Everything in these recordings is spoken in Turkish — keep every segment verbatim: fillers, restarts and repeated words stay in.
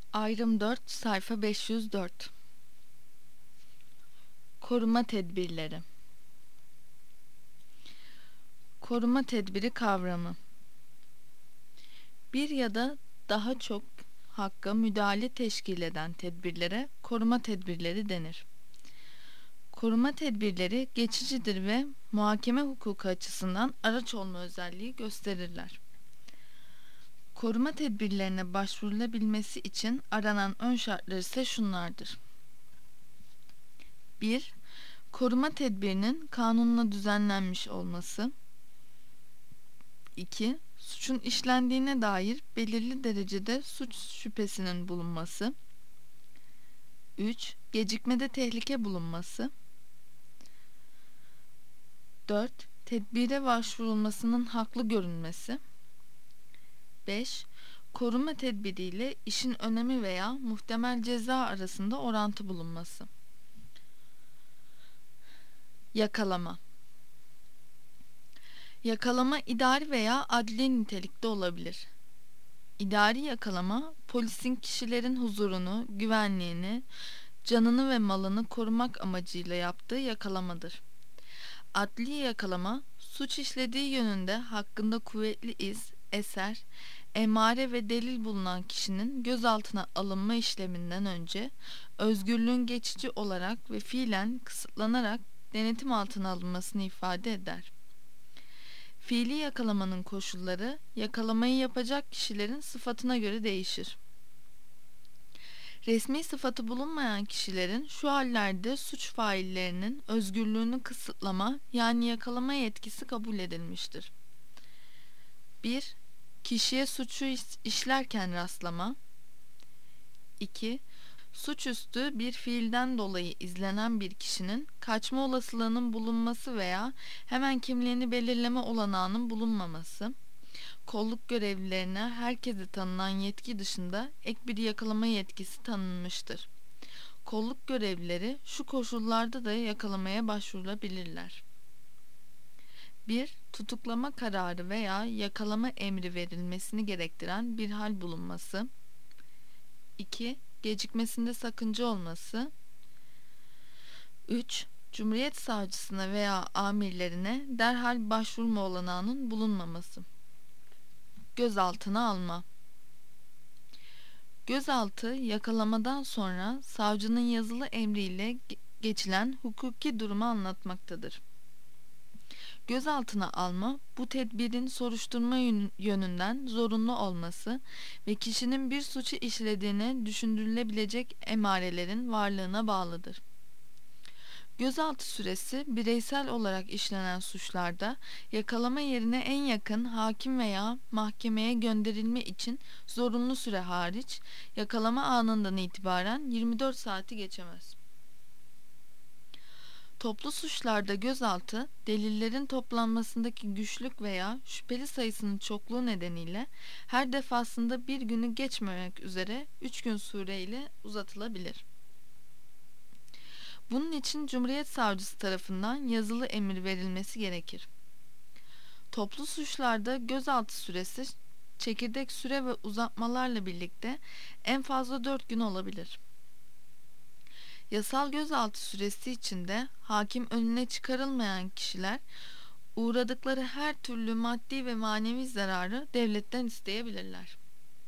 Ayrım dört, sayfa beş yüz dört. Koruma tedbirleri. Koruma tedbiri kavramı. Bir ya da daha çok hakka müdahale teşkil eden tedbirlere koruma tedbirleri denir. Koruma tedbirleri geçicidir ve muhakeme hukuku açısından araç olma özelliği gösterirler. Koruma tedbirlerine başvurulabilmesi için aranan ön şartlar ise şunlardır. bir Koruma tedbirinin kanunla düzenlenmiş olması. iki Suçun işlendiğine dair belirli derecede suç şüphesinin bulunması. üç Gecikmede tehlike bulunması. dört Tedbire başvurulmasının haklı görünmesi. beş Koruma tedbiriyle işin önemi veya muhtemel ceza arasında orantı bulunması. Yakalama. Yakalama idari veya adli nitelikte olabilir. İdari yakalama, polisin kişilerin huzurunu, güvenliğini, canını ve malını korumak amacıyla yaptığı yakalamadır. Adli yakalama, suç işlediği yönünde hakkında kuvvetli iz, eser, emare ve delil bulunan kişinin gözaltına alınma işleminden önce özgürlüğün geçici olarak ve fiilen kısıtlanarak denetim altına alınmasını ifade eder. Fiili yakalamanın koşulları yakalamayı yapacak kişilerin sıfatına göre değişir. Resmi sıfatı bulunmayan kişilerin şu hallerde suç faillerinin özgürlüğünü kısıtlama yani yakalama yetkisi kabul edilmiştir. bir Kişiye suçu işlerken rastlama. iki Suçüstü bir fiilden dolayı izlenen bir kişinin kaçma olasılığının bulunması veya hemen kimliğini belirleme olanağının bulunmaması. Kolluk görevlilerine herkese tanınan yetki dışında ek bir yakalama yetkisi tanınmıştır. Kolluk görevlileri şu koşullarda da yakalamaya başvurabilirler. bir Tutuklama kararı veya yakalama emri verilmesini gerektiren bir hal bulunması. iki Gecikmesinde sakınca olması. üç Cumhuriyet Savcısına veya amirlerine derhal başvurma olanağının bulunmaması. Gözaltına alma. Gözaltı, yakalamadan sonra savcının yazılı emriyle geçilen hukuki durumu anlatmaktadır. Gözaltına alma, bu tedbirin soruşturma yönünden zorunlu olması ve kişinin bir suçu işlediğine düşündürülebilecek emarelerin varlığına bağlıdır. Gözaltı süresi bireysel olarak işlenen suçlarda yakalama yerine en yakın hakim veya mahkemeye gönderilme için zorunlu süre hariç yakalama anından itibaren yirmi dört saati geçemez. Toplu suçlarda gözaltı, delillerin toplanmasındaki güçlük veya şüpheli sayısının çokluğu nedeniyle her defasında bir günü geçmemek üzere üç gün süreyle uzatılabilir. Bunun için Cumhuriyet Savcısı tarafından yazılı emir verilmesi gerekir. Toplu suçlarda gözaltı süresi çekirdek süre ve uzatmalarla birlikte en fazla dört gün olabilir. Yasal gözaltı süresi içinde hakim önüne çıkarılmayan kişiler uğradıkları her türlü maddi ve manevi zararı devletten isteyebilirler.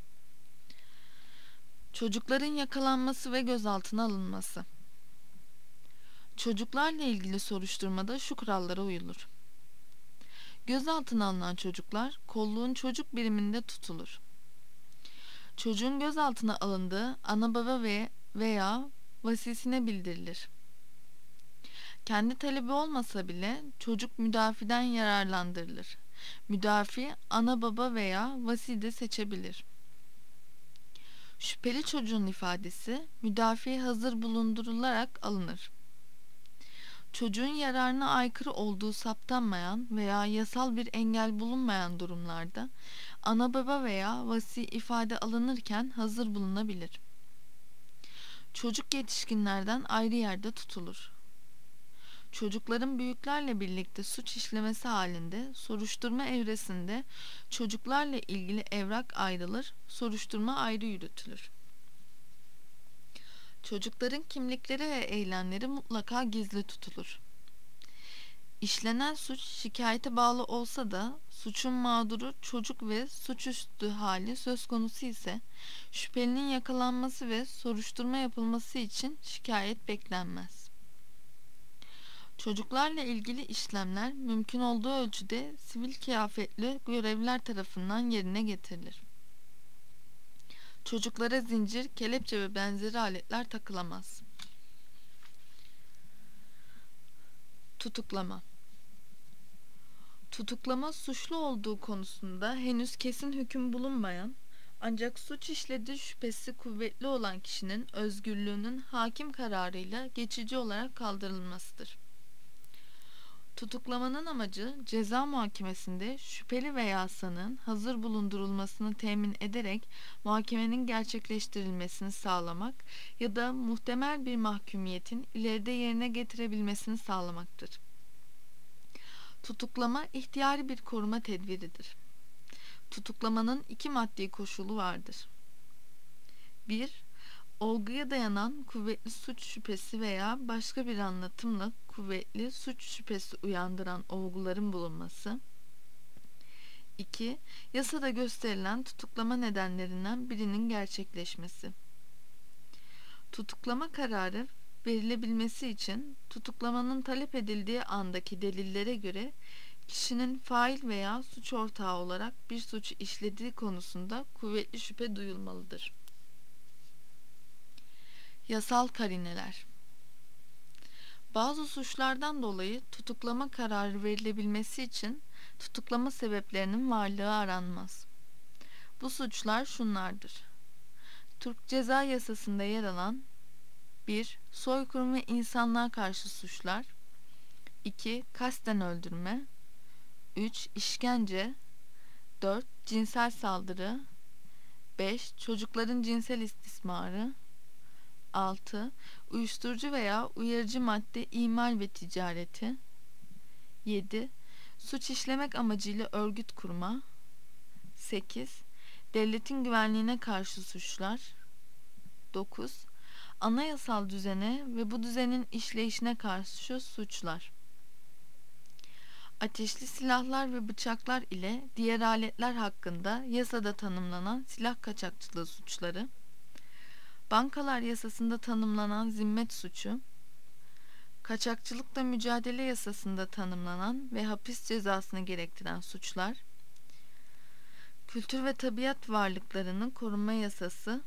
Çocukların yakalanması ve gözaltına alınması. Çocuklarla ilgili soruşturmada şu kurallara uyulur. Gözaltına alınan çocuklar kolluğun çocuk biriminde tutulur. Çocuğun gözaltına alındığı ana baba ve veya vasisine bildirilir. Kendi talebi olmasa bile çocuk müdafiden yararlandırılır. Müdafi ana baba veya vasi de seçebilir. Şüpheli çocuğun ifadesi müdafi hazır bulundurularak alınır. Çocuğun yararına aykırı olduğu saptanmayan veya yasal bir engel bulunmayan durumlarda ana baba veya vasi ifade alınırken hazır bulunabilir. Çocuk yetişkinlerden ayrı yerde tutulur. Çocukların büyüklerle birlikte suç işlemesi halinde soruşturma evresinde çocuklarla ilgili evrak ayrılır, soruşturma ayrı yürütülür. Çocukların kimlikleri ve eylemleri mutlaka gizli tutulur. İşlenen suç şikayete bağlı olsa da suçun mağduru çocuk ve suçüstü hali söz konusu ise şüphelinin yakalanması ve soruşturma yapılması için şikayet beklenmez. Çocuklarla ilgili işlemler mümkün olduğu ölçüde sivil kıyafetli görevliler tarafından yerine getirilir. Çocuklara zincir, kelepçe ve benzeri aletler takılamaz. Tutuklama. Tutuklama suçlu olduğu konusunda henüz kesin hüküm bulunmayan ancak suç işlediği şüphesi kuvvetli olan kişinin özgürlüğünün hakim kararıyla geçici olarak kaldırılmasıdır. Tutuklamanın amacı ceza muhakemesinde şüpheli veya sanığın hazır bulundurulmasını temin ederek muhakemenin gerçekleştirilmesini sağlamak ya da muhtemel bir mahkumiyetin ileride yerine getirebilmesini sağlamaktır. Tutuklama ihtiyari bir koruma tedbiridir. Tutuklamanın iki maddi koşulu vardır. bir Olguya dayanan kuvvetli suç şüphesi veya başka bir anlatımla kuvvetli suç şüphesi uyandıran olguların bulunması. iki Yasada gösterilen tutuklama nedenlerinden birinin gerçekleşmesi. Tutuklama kararı verilebilmesi için tutuklamanın talep edildiği andaki delillere göre kişinin fail veya suç ortağı olarak bir suç işlediği konusunda kuvvetli şüphe duyulmalıdır. Yasal karineler. Bazı suçlardan dolayı tutuklama kararı verilebilmesi için tutuklama sebeplerinin varlığı aranmaz. Bu suçlar şunlardır: Türk Ceza Yasası'nda yer alan bir Soykırım ve insanlığa karşı suçlar, iki Kasten öldürme, üç İşkence, dört Cinsel saldırı, beş Çocukların cinsel istismarı, altı Uyuşturucu veya uyarıcı madde imal ve ticareti, yedi Suç işlemek amacıyla örgüt kurma, sekiz Devletin güvenliğine karşı suçlar, dokuz Anayasal düzene ve bu düzenin işleyişine karşı suçlar. Ateşli silahlar ve bıçaklar ile diğer aletler hakkında yasada tanımlanan silah kaçakçılığı suçları, Bankalar Yasası'nda tanımlanan zimmet suçu, kaçakçılıkla mücadele yasasında tanımlanan ve hapis cezasını gerektiren suçlar, Kültür ve Tabiat Varlıklarının Korunma Yasası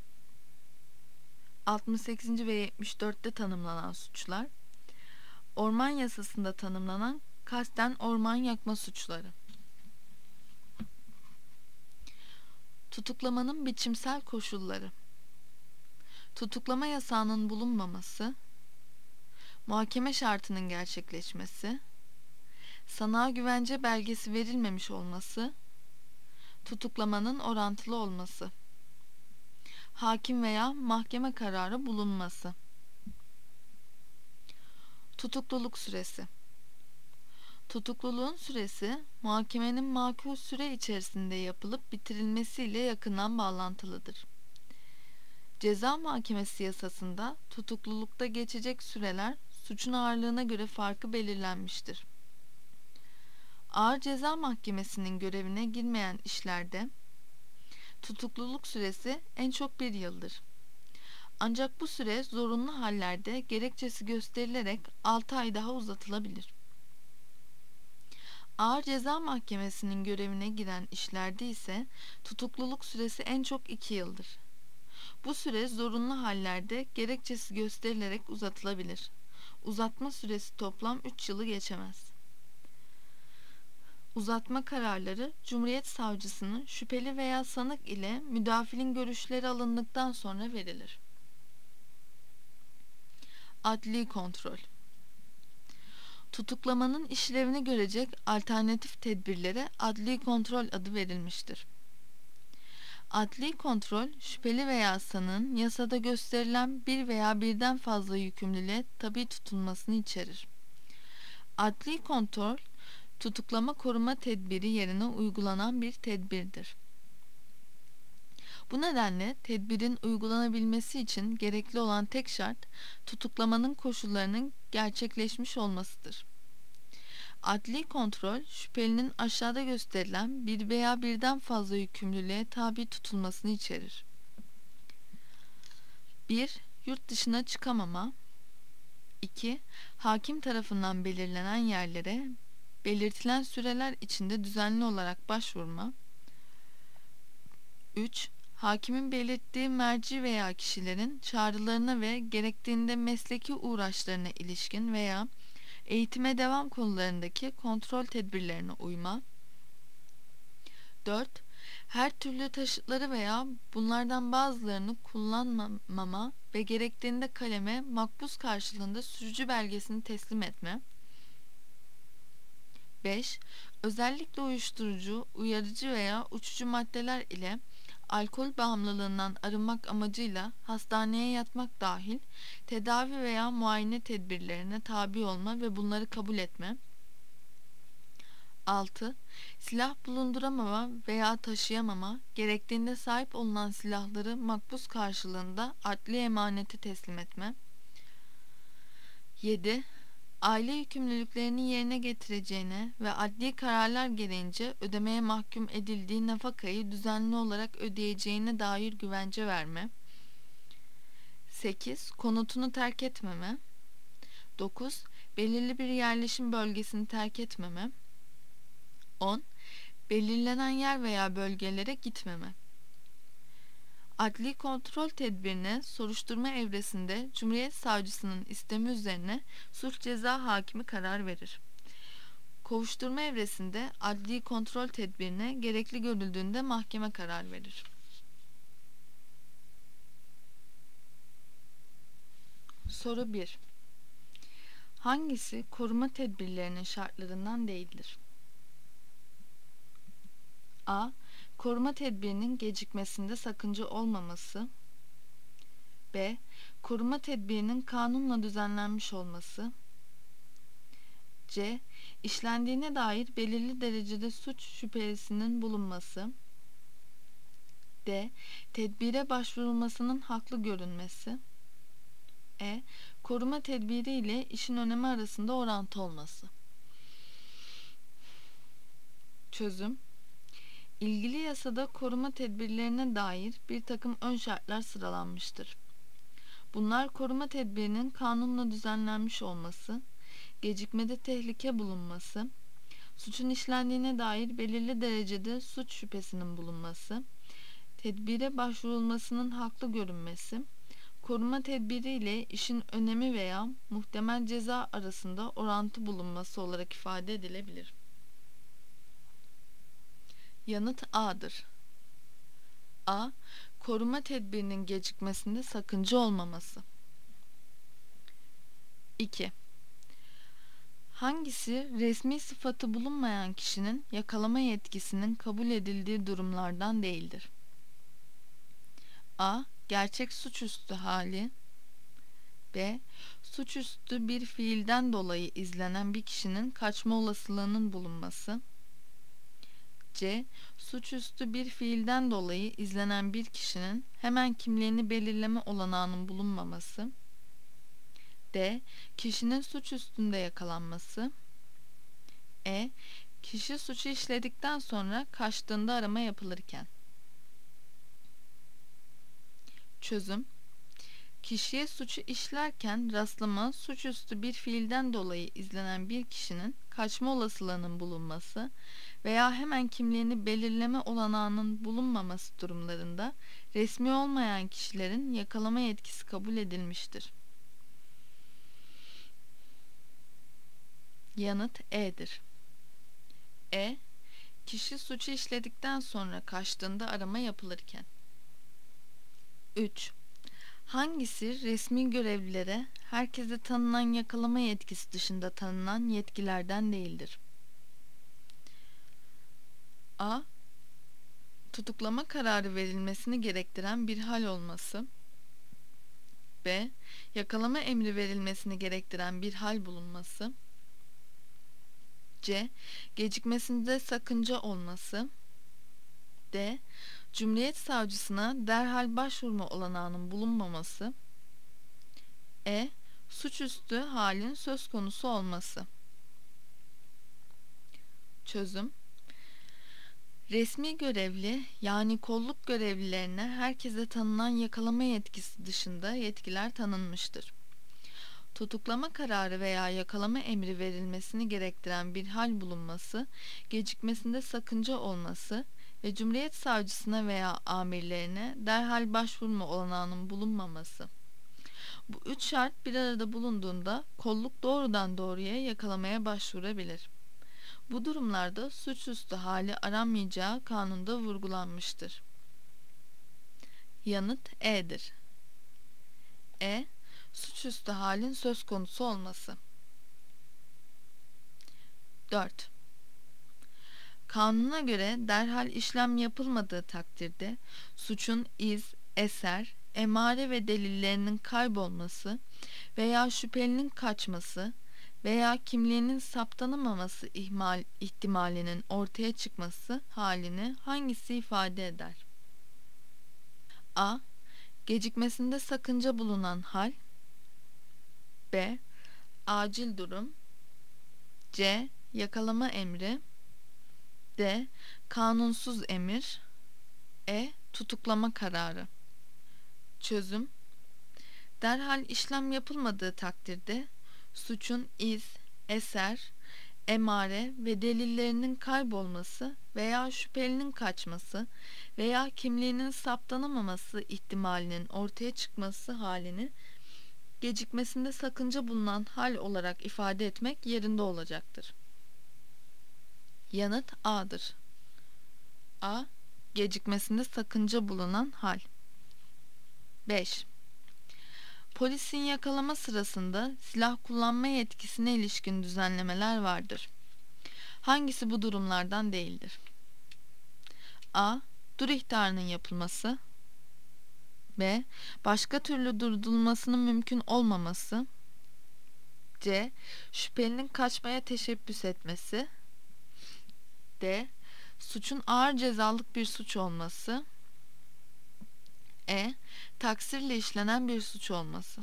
altmış sekizinci ve yetmiş dörtte tanımlanan suçlar, Orman Yasası'nda tanımlanan kasten orman yakma suçları. Tutuklamanın biçimsel koşulları. Tutuklama yasağının bulunmaması, muhakeme şartının gerçekleşmesi, sanığa güvence belgesi verilmemiş olması, tutuklamanın orantılı olması, hakim veya mahkeme kararı bulunması. Tutukluluk süresi. Tutukluluğun süresi, muhakemenin makul süre içerisinde yapılıp bitirilmesiyle yakından bağlantılıdır. Ceza Muhakemesi Yasası'nda tutuklulukta geçecek süreler suçun ağırlığına göre farkı belirlenmiştir. Ağır Ceza Mahkemesi'nin görevine girmeyen işlerde tutukluluk süresi en çok bir yıldır. Ancak bu süre zorunlu hallerde gerekçesi gösterilerek altı ay daha uzatılabilir. Ağır Ceza Mahkemesi'nin görevine giren işlerde ise tutukluluk süresi en çok iki yıldır. Bu süre zorunlu hallerde gerekçesi gösterilerek uzatılabilir. Uzatma süresi toplam üç yılı geçemez. Uzatma kararları Cumhuriyet Savcısının şüpheli veya sanık ile müdafilin görüşleri alındıktan sonra verilir. Adli kontrol. Tutuklamanın işlevini görecek alternatif tedbirlere adli kontrol adı verilmiştir. Adli kontrol, şüpheli veya sanığın yasada gösterilen bir veya birden fazla yükümlülüğe tabi tutulmasını içerir. Adli kontrol, tutuklama koruma tedbiri yerine uygulanan bir tedbirdir. Bu nedenle tedbirin uygulanabilmesi için gerekli olan tek şart tutuklamanın koşullarının gerçekleşmiş olmasıdır. Adli kontrol, şüphelinin aşağıda gösterilen bir veya birden fazla yükümlülüğe tabi tutulmasını içerir. bir Yurt dışına çıkamama. iki Hakim tarafından belirlenen yerlere belirtilen süreler içinde düzenli olarak başvurma. üç Hakimin belirttiği merci veya kişilerin çağrılarına ve gerektiğinde mesleki uğraşlarına ilişkin veya eğitime devam konularındaki kontrol tedbirlerine uyma. dört Her türlü taşıtları veya bunlardan bazılarını kullanmama ve gerektiğinde kaleme makbuz karşılığında sürücü belgesini teslim etme. beş Özellikle uyuşturucu, uyarıcı veya uçucu maddeler ile alkol bağımlılığından arınmak amacıyla hastaneye yatmak dahil tedavi veya muayene tedbirlerine tabi olma ve bunları kabul etme. altı Silah bulunduramama veya taşıyamama, gerektiğinde sahip olunan silahları makbuz karşılığında adli emanete teslim etme. yedi Aile yükümlülüklerini yerine getireceğine ve adli kararlar gereğince ödemeye mahkum edildiği nafakayı düzenli olarak ödeyeceğine dair güvence verme. sekiz Konutunu terk etmeme. dokuz Belirli bir yerleşim bölgesini terk etmeme. on Belirlenen yer veya bölgelere gitmeme. Adli kontrol tedbirine soruşturma evresinde Cumhuriyet Savcısının istemi üzerine suç ceza hakimi karar verir. Kovuşturma evresinde adli kontrol tedbirine gerekli görüldüğünde mahkeme karar verir. Soru bir Hangisi koruma tedbirlerinin şartlarından değildir? A. Koruma tedbirinin gecikmesinde sakınca olmaması. B. Koruma tedbirinin kanunla düzenlenmiş olması. C. İşlendiğine dair belirli derecede suç şüphesinin bulunması. D. Tedbire başvurulmasının haklı görünmesi. E. Koruma tedbiri ile işin önemi arasında orantı olması. Çözüm İlgili yasada koruma tedbirlerine dair bir takım ön şartlar sıralanmıştır. Bunlar koruma tedbirinin kanunla düzenlenmiş olması, gecikmede tehlike bulunması, suçun işlendiğine dair belirli derecede suç şüphesinin bulunması, tedbire başvurulmasının haklı görünmesi, koruma tedbiri ile işin önemi veya muhtemel ceza arasında orantı bulunması olarak ifade edilebilir. Yanıt A'dır. A. Koruma tedbirinin gecikmesinde sakınca olmaması. iki. Hangisi resmi sıfatı bulunmayan kişinin yakalama yetkisinin kabul edildiği durumlardan değildir? A. Gerçek suçüstü hali. B. Suçüstü bir fiilden dolayı izlenen bir kişinin kaçma olasılığının bulunması. C. Suçüstü bir fiilden dolayı izlenen bir kişinin hemen kimliğini belirleme olanağının bulunmaması. D. Kişinin suç üstünde yakalanması. E. Kişi suçu işledikten sonra kaçtığında arama yapılırken. Çözüm Kişiye suçu işlerken rastlama suçüstü bir fiilden dolayı izlenen bir kişinin kaçma olasılığının bulunması veya hemen kimliğini belirleme olanağının bulunmaması durumlarında resmi olmayan kişilerin yakalama yetkisi kabul edilmiştir. Yanıt E'dir. E. Kişi suçu işledikten sonra kaçtığında arama yapılırken. üç. Hangisi resmi görevlilere herkese tanınan yakalama yetkisi dışında tanınan yetkilerden değildir? A. Tutuklama kararı verilmesini gerektiren bir hal olması. B. Yakalama emri verilmesini gerektiren bir hal bulunması. C. Gecikmesinde sakınca olması. D. Cumhuriyet Savcısına derhal başvurma olanağının bulunmaması. E. Suçüstü halin söz konusu olması. Çözüm: resmi görevli yani kolluk görevlilerine herkese tanınan yakalama yetkisi dışında yetkiler tanınmıştır. Tutuklama kararı veya yakalama emri verilmesini gerektiren bir hal bulunması, gecikmesinde sakınca olması ve Cumhuriyet Savcısına veya amirlerine derhal başvurma olanağının bulunmaması. Bu üç şart bir arada bulunduğunda kolluk doğrudan doğruya yakalamaya başvurabilir. Bu durumlarda suçüstü hali aranmayacağı kanunda vurgulanmıştır. Yanıt E'dir. E. Suçüstü halin söz konusu olması. dört. Kanuna göre derhal işlem yapılmadığı takdirde suçun iz, eser, emare ve delillerinin kaybolması veya şüphelinin kaçması veya kimliğinin saptanamaması ihmal, ihtimalinin ortaya çıkması halini hangisi ifade eder? A. Gecikmesinde sakınca bulunan hal. B. Acil durum. C. Yakalama emri. D. Kanunsuz emir. E. Tutuklama kararı. Çözüm: derhal işlem yapılmadığı takdirde suçun iz, eser, emare ve delillerinin kaybolması veya şüphelinin kaçması veya kimliğinin saptanamaması ihtimalinin ortaya çıkması halini gecikmesinde sakınca bulunan hal olarak ifade etmek yerinde olacaktır. Yanıt A'dır. A. Gecikmesinde sakınca bulunan hal. beş. Polisin yakalama sırasında silah kullanma yetkisine ilişkin düzenlemeler vardır. Hangisi bu durumlardan değildir? A. Dur ihtarının yapılması. B. Başka türlü durdurulmasının mümkün olmaması. C. Şüphelinin kaçmaya teşebbüs etmesi. D. Suçun ağır cezalık bir suç olması. E. Taksirle işlenen bir suç olması.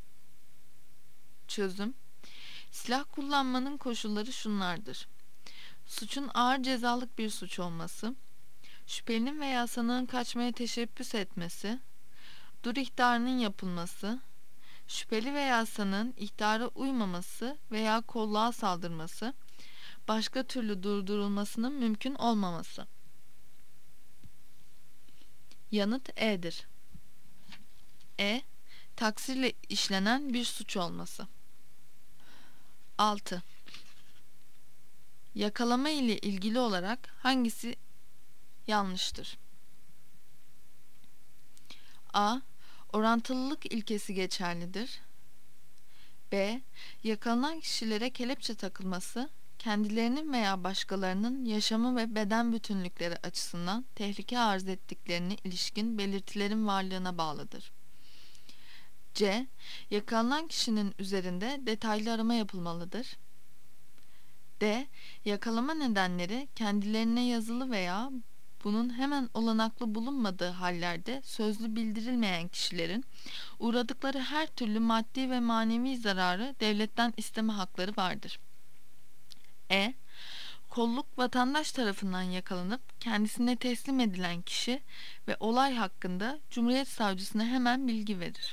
Çözüm: silah kullanmanın koşulları şunlardır: suçun ağır cezalık bir suç olması, şüphelinin veya sanığın kaçmaya teşebbüs etmesi, dur ihtarının yapılması, şüpheli veya sanığın ihtara uymaması veya kolluğa saldırması, başka türlü durdurulmasının mümkün olmaması. Yanıt E'dir. E. Taksirle işlenen bir suç olması. altı. Yakalama ile ilgili olarak hangisi yanlıştır? A. Orantılılık ilkesi geçerlidir. B. Yakalanan kişilere kelepçe takılması, kendilerinin veya başkalarının yaşamı ve beden bütünlükleri açısından tehlike arz ettiklerine ilişkin belirtilerin varlığına bağlıdır. C. Yakalanan kişinin üzerinde detaylı arama yapılmalıdır. D. Yakalama nedenleri kendilerine yazılı veya bunun hemen olanaklı bulunmadığı hallerde sözlü bildirilmeyen kişilerin uğradıkları her türlü maddi ve manevi zararı devletten isteme hakları vardır. E. Kolluk vatandaş tarafından yakalanıp kendisine teslim edilen kişi ve olay hakkında Cumhuriyet Savcısına hemen bilgi verir.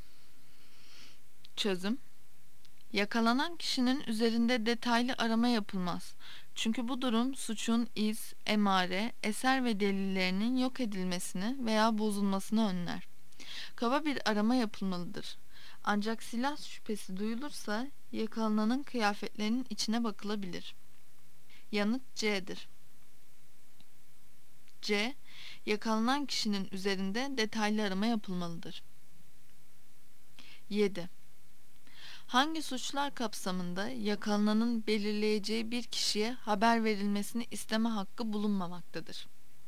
Çözüm: yakalanan kişinin üzerinde detaylı arama yapılmaz. Çünkü bu durum suçun iz, emare, eser ve delillerinin yok edilmesini veya bozulmasını önler. Kaba bir arama yapılmalıdır. Ancak silah şüphesi duyulursa yakalananın kıyafetlerinin içine bakılabilir. Yanıt C'dir. C. Yakalanan kişinin üzerinde detaylı arama yapılmalıdır. yedi. Hangi suçlar kapsamında yakalananın belirleyeceği bir kişiye haber verilmesini isteme hakkı bulunmamaktadır?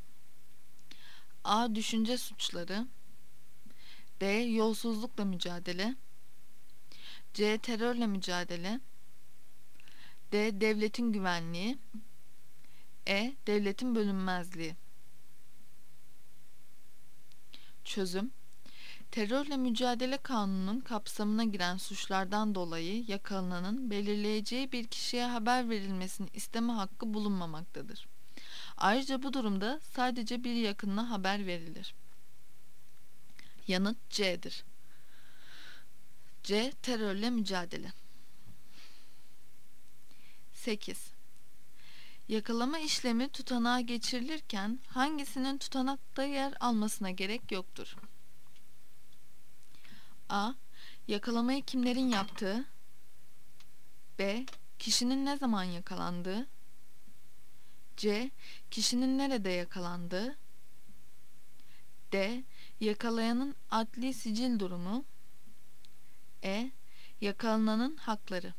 A. Düşünce suçları. B. Yolsuzlukla mücadele. C. Terörle mücadele. D. Devletin güvenliği. E. Devletin bölünmezliği. Çözüm: Terörle mücadele kanununun kapsamına giren suçlardan dolayı yakalananın belirleyeceği bir kişiye haber verilmesini isteme hakkı bulunmamaktadır. Ayrıca bu durumda sadece bir yakınına haber verilir. Yanıt C'dir. C. Terörle mücadele. sekiz. Yakalama işlemi tutanağa geçirilirken hangisinin tutanakta yer almasına gerek yoktur? A. Yakalamayı kimlerin yaptığı? B. Kişinin ne zaman yakalandığı? C. Kişinin nerede yakalandığı? D. Yakalayanın adli sicil durumu. E. Yakalananın hakları.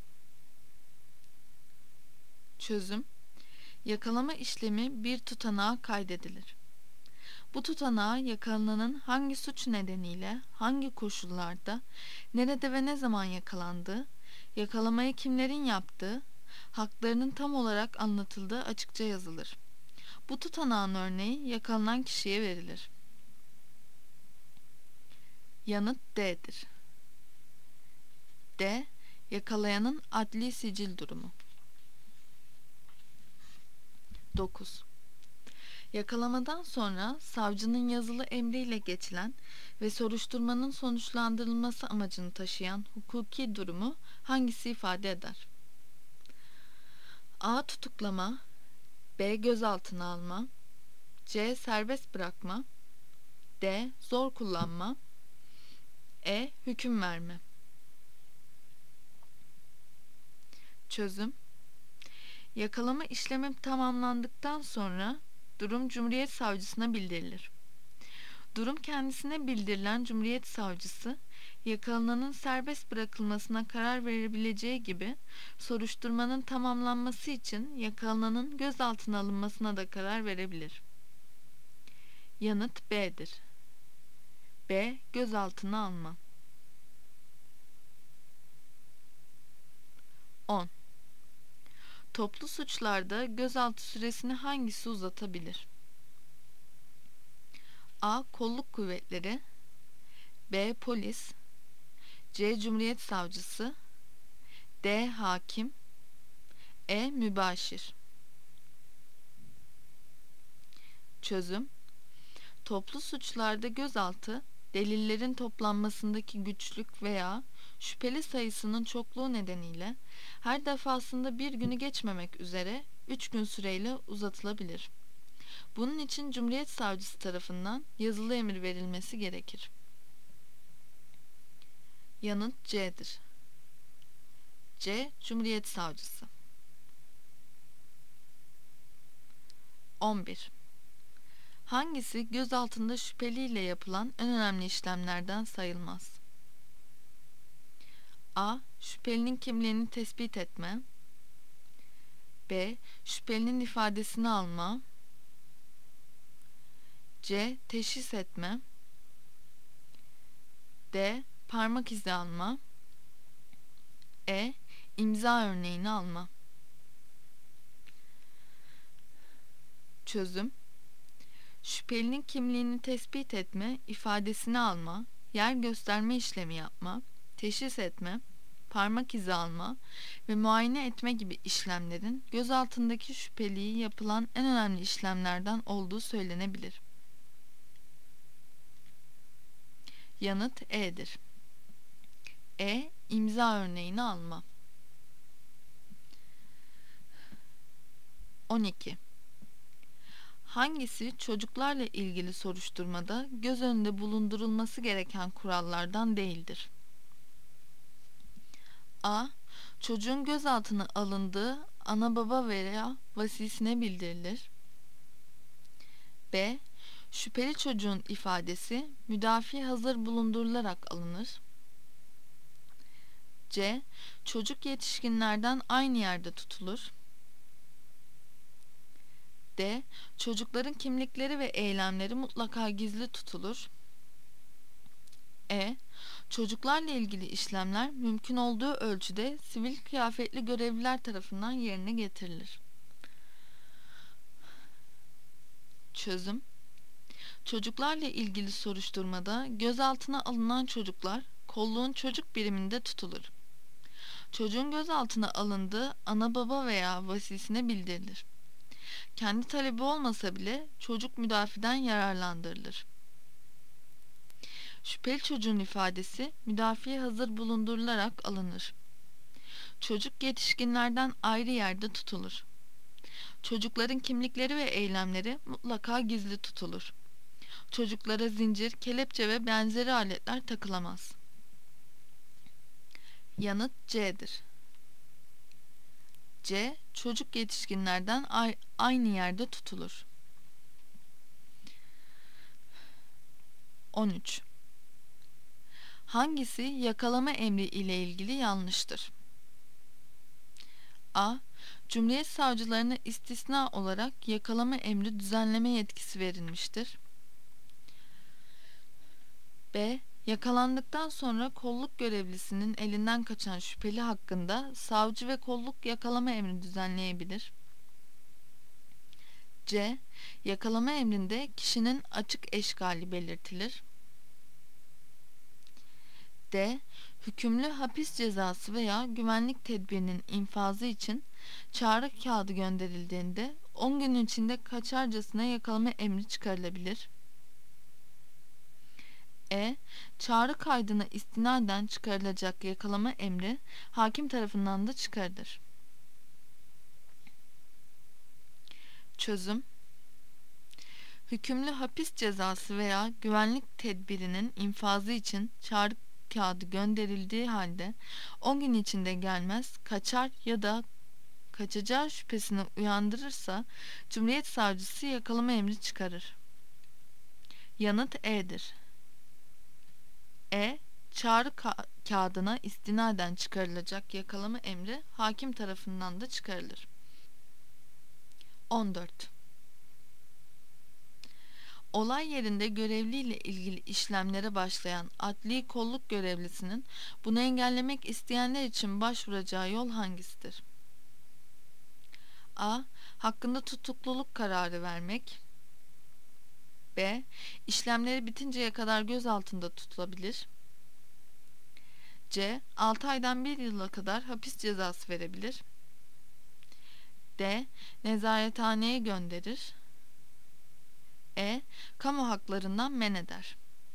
Çözüm: Yakalama işlemi bir tutanağa kaydedilir. Bu tutanağa yakalananın hangi suç nedeniyle, hangi koşullarda, nerede ve ne zaman yakalandığı, yakalamayı kimlerin yaptığı, haklarının tam olarak anlatıldığı açıkça yazılır. Bu tutanağın örneği yakalanan kişiye verilir. Yanıt D'dir. D. Yakalayanın adli sicil durumu. dokuz. Yakalamadan sonra savcının yazılı emriyle geçilen ve soruşturmanın sonuçlandırılması amacını taşıyan hukuki durumu hangisi ifade eder? A. Tutuklama. B. Gözaltına alma. C. Serbest bırakma. D. Zor kullanma. E. Hüküm verme. Çözüm: Yakalama işlemi tamamlandıktan sonra durum Cumhuriyet Savcısına bildirilir. Durum kendisine bildirilen Cumhuriyet Savcısı, yakalananın serbest bırakılmasına karar verebileceği gibi soruşturmanın tamamlanması için yakalananın gözaltına alınmasına da karar verebilir. Yanıt B'dir. B. Gözaltına alma. on. Toplu suçlarda gözaltı süresini hangisi uzatabilir? A. Kolluk kuvvetleri. B. Polis. C. Cumhuriyet Savcısı. D. Hakim. E. Mübaşir. Çözüm: Toplu suçlarda gözaltı, delillerin toplanmasındaki güçlük veya şüpheli sayısının çokluğu nedeniyle her defasında bir günü geçmemek üzere üç gün süreyle uzatılabilir. Bunun için Cumhuriyet Savcısı tarafından yazılı emir verilmesi gerekir. Yanıt C'dir. C. Cumhuriyet Savcısı. on bir. Hangisi gözaltında şüpheliyle yapılan en önemli işlemlerden sayılmaz? A. Şüphelinin kimliğini tespit etme. B. Şüphelinin ifadesini alma. C. Teşhis etme. D. Parmak izi alma. E. İmza örneğini alma. Çözüm: Şüphelinin kimliğini tespit etme, ifadesini alma, yer gösterme işlemi yapma, teşhis etme, parmak izi alma ve muayene etme gibi işlemlerin gözaltındaki şüpheliyi yapılan en önemli işlemlerden olduğu söylenebilir. Yanıt E'dir. E. İmza örneğini alma. on iki. Hangisi çocuklarla ilgili soruşturmada göz önünde bulundurulması gereken kurallardan değildir? A. Çocuğun gözaltına alındığı ana baba veya vasisine bildirilir. B. Şüpheli çocuğun ifadesi müdafi hazır bulundurularak alınır. C. Çocuk yetişkinlerden aynı yerde tutulur. D. Çocukların kimlikleri ve eylemleri mutlaka gizli tutulur. E. Çocuklarla ilgili işlemler mümkün olduğu ölçüde sivil kıyafetli görevliler tarafından yerine getirilir. Çözüm: Çocuklarla ilgili soruşturmada gözaltına alınan çocuklar kolluğun çocuk biriminde tutulur. Çocuğun gözaltına alındığı ana baba veya vasisine bildirilir. Kendi talebi olmasa bile çocuk müdafiden yararlandırılır. Şüpheli çocuğun ifadesi müdafiye hazır bulundurularak alınır. Çocuk yetişkinlerden ayrı yerde tutulur. Çocukların kimlikleri ve eylemleri mutlaka gizli tutulur. Çocuklara zincir, kelepçe ve benzeri aletler takılamaz. Yanıt C'dir. C. Çocuk yetişkinlerden aynı yerde tutulur. on üç. Hangisi yakalama emri ile ilgili yanlıştır? A. Cumhuriyet savcılarına istisna olarak yakalama emri düzenleme yetkisi verilmiştir. B. Yakalandıktan sonra kolluk görevlisinin elinden kaçan şüpheli hakkında savcı ve kolluk yakalama emri düzenleyebilir. C. Yakalama emrinde kişinin açık eşkali belirtilir. D. Hükümlü hapis cezası veya güvenlik tedbirinin infazı için çağrı kağıdı gönderildiğinde on gün içinde kaçarcasına yakalama emri çıkarılabilir. E. Çağrı kaydına istinaden çıkarılacak yakalama emri hakim tarafından da çıkarılır. Çözüm: Hükümlü hapis cezası veya güvenlik tedbirinin infazı için çağrı kağıdı gönderildiği halde on gün içinde gelmez, kaçar ya da kaçacağı şüphesini uyandırırsa Cumhuriyet Savcısı yakalama emri çıkarır. Yanıt E'dir. E. Çağrı ka- kağıdına istinaden çıkarılacak yakalama emri hakim tarafından da çıkarılır. on dört. Olay yerinde görevliyle ilgili işlemlere başlayan adli kolluk görevlisinin bunu engellemek isteyenler için başvuracağı yol hangisidir? A. Hakkında tutukluluk kararı vermek. B. İşlemleri bitinceye kadar gözaltında tutulabilir. C. altı aydan bir yıla kadar hapis cezası verebilir. D. Nezarethaneye gönderir. E. Kamu haklarından men eder.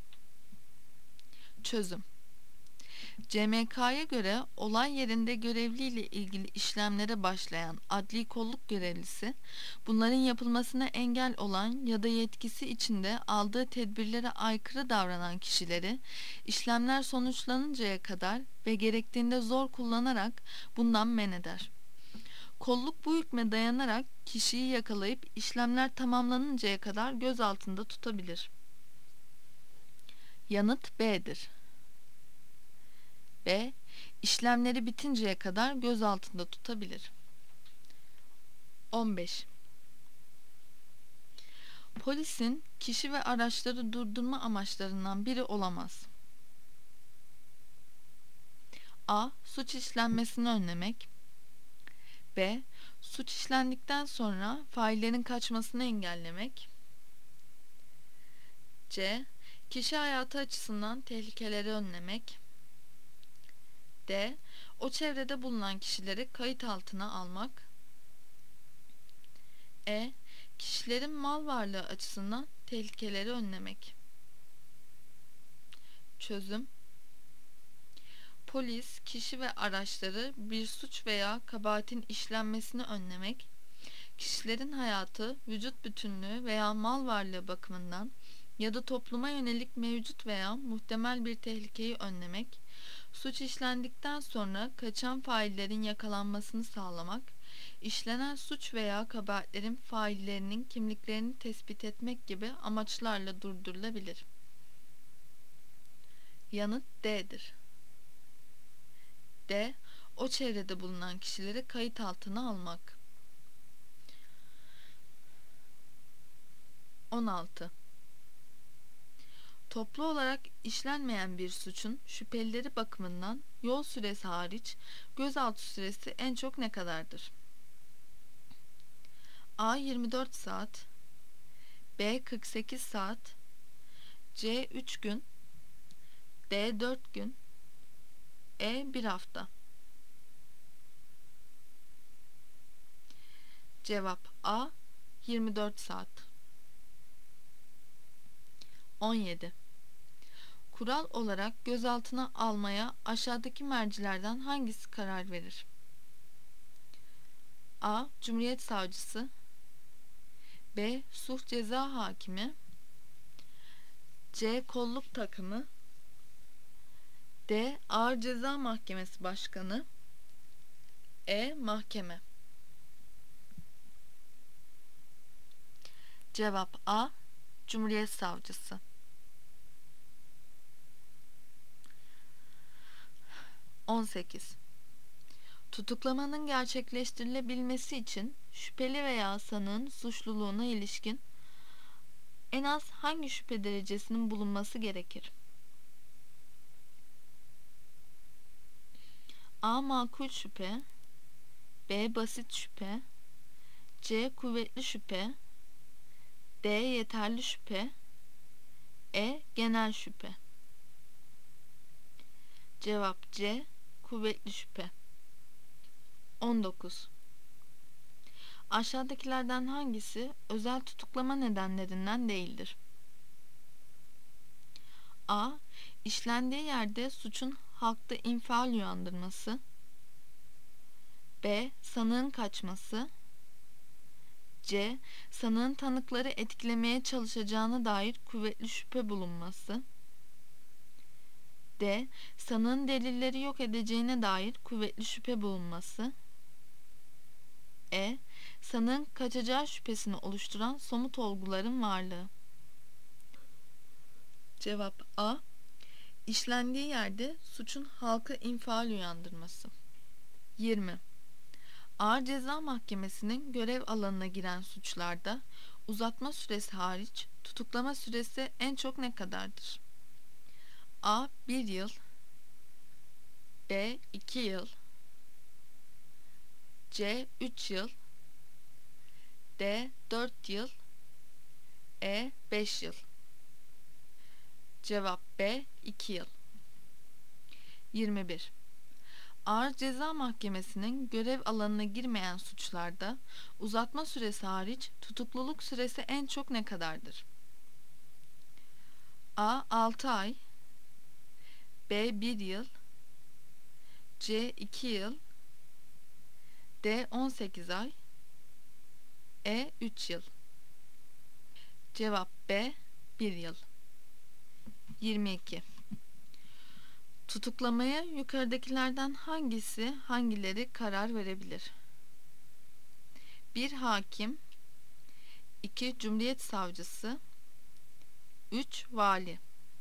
Çözüm: C M K'ya göre olay yerinde görevliyle ilgili işlemlere başlayan adli kolluk görevlisi, bunların yapılmasına engel olan ya da yetkisi içinde aldığı tedbirlere aykırı davranan kişileri işlemler sonuçlanıncaya kadar ve gerektiğinde zor kullanarak bundan men eder. Kolluk bu hükme dayanarak kişiyi yakalayıp işlemler tamamlanıncaya kadar gözaltında tutabilir. Yanıt B'dir. B. İşlemleri bitinceye kadar gözaltında tutabilir. on beş. Polisin kişi ve araçları durdurma amaçlarından biri olamaz. A. Suç işlenmesini önlemek. B. Suç işlendikten sonra faillerin kaçmasını engellemek. C. Kişi hayatı açısından tehlikeleri önlemek. D. O çevrede bulunan kişileri kayıt altına almak. E. Kişilerin mal varlığı açısından tehlikeleri önlemek. Çözüm: Polis, kişi ve araçları bir suç veya kabahatin işlenmesini önlemek, kişilerin hayatı, vücut bütünlüğü veya mal varlığı bakımından ya da topluma yönelik mevcut veya muhtemel bir tehlikeyi önlemek, suç işlendikten sonra kaçan faillerin yakalanmasını sağlamak, işlenen suç veya kabahatlerin faillerinin kimliklerini tespit etmek gibi amaçlarla durdurulabilir. Yanıt D'dir. D. O çevrede bulunan kişileri kayıt altına almak. on altı. Toplu olarak işlenmeyen bir suçun şüphelileri bakımından yol süresi hariç gözaltı süresi en çok ne kadardır? A. yirmi dört saat. B kırk sekiz saat, C üç gün, D dört gün, E bir hafta. Cevap A yirmi dört saat. on yedi. Kural olarak gözaltına almaya aşağıdaki mercilerden hangisi karar verir? A. Cumhuriyet Savcısı, B. Sulh Ceza Hakimi, C. Kolluk Takımı, D. Ağır Ceza Mahkemesi Başkanı, E. Mahkeme. Cevap A. Cumhuriyet Savcısı. on sekiz. Tutuklamanın gerçekleştirilebilmesi için şüpheli veya sanığın suçluluğuna ilişkin en az hangi şüphe derecesinin bulunması gerekir? A. Makul şüphe, B. Basit şüphe, C. Kuvvetli şüphe, D. Yeterli şüphe, E. Genel şüphe. Cevap C. Kuvvetli şüphe. on dokuz. Aşağıdakilerden hangisi özel tutuklama nedenlerinden değildir? A. İşlendiği yerde suçun halkta infial uyandırması, B. Sanığın kaçması, C. Sanığın tanıkları etkilemeye çalışacağına dair kuvvetli şüphe bulunması, D. Sanığın delilleri yok edeceğine dair kuvvetli şüphe bulunması, E. Sanığın kaçacağı şüphesini oluşturan somut olguların varlığı. Cevap A. İşlendiği yerde suçun halka infial uyandırması. yirmi. Ağır Ceza Mahkemesi'nin görev alanına giren suçlarda uzatma süresi hariç tutuklama süresi en çok ne kadardır? A. bir yıl, B. iki yıl, C. üç yıl, D. dört yıl, E. beş yıl. Cevap B. iki yıl. yirmi bir. Ağır Ceza Mahkemesi'nin görev alanına girmeyen suçlarda uzatma süresi hariç tutukluluk süresi en çok ne kadardır? A. altı ay, B. bir yıl, C. iki yıl, D. on sekiz ay, E. üç yıl. Cevap B. bir yıl. yirmi iki. Tutuklamaya yukarıdakilerden hangisi, hangileri karar verebilir? bir Hakim, iki Cumhuriyet Savcısı, üç Vali.